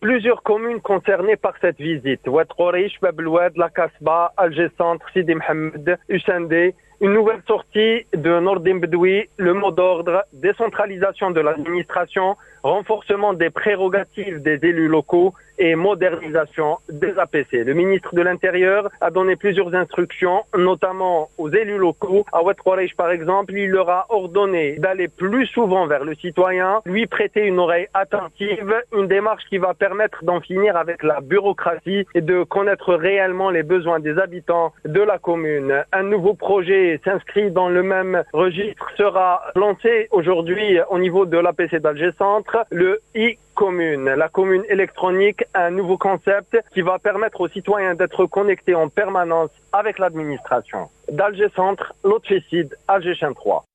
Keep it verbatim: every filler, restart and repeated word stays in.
Plusieurs communes concernées par cette visite. Oued Khourich, Bab El Oued, La Kasba, Alger Centre, Sidi Mohamed, Usendé. Une nouvelle sortie de Nordim Bedoui, le mot d'ordre, décentralisation de l'administration, renforcement des prérogatives des élus locaux et modernisation des A P C. Le ministre de l'Intérieur a donné plusieurs instructions, notamment aux élus locaux. À Oued Khourich, par exemple, il leur a ordonné d'aller plus souvent vers le citoyen, lui prêter une oreille attentive, une démarche qui va permettre d'en finir avec la bureaucratie et de connaître réellement les besoins des habitants de la commune. Un nouveau projet s'inscrit dans le même registre sera lancé aujourd'hui au niveau de l'A P C d'Alger Centre, le e-commune, la commune électronique, un nouveau concept qui va permettre aux citoyens d'être connectés en permanence avec l'administration. D'Alger Centre, Lotfi Sid, Alger Chin trois.